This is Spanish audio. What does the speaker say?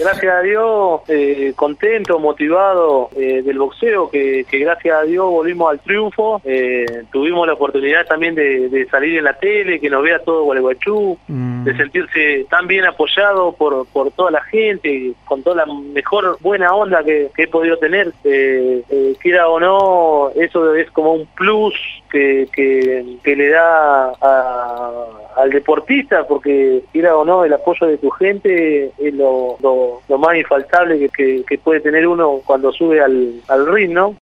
Gracias a Dios, contento, motivado del boxeo, que gracias a Dios volvimos al triunfo. Tuvimos la oportunidad también de salir en la tele, que nos vea todo Gualeguaychú, de sentirse tan bien apoyado por toda la gente, con toda la mejor buena onda que he podido tener. Quiera o no, eso es como un plus que le da al deportista, porque quiera o no, el apoyo de tu gente es lo más infaltable que puede tener uno cuando sube al ring, ¿no?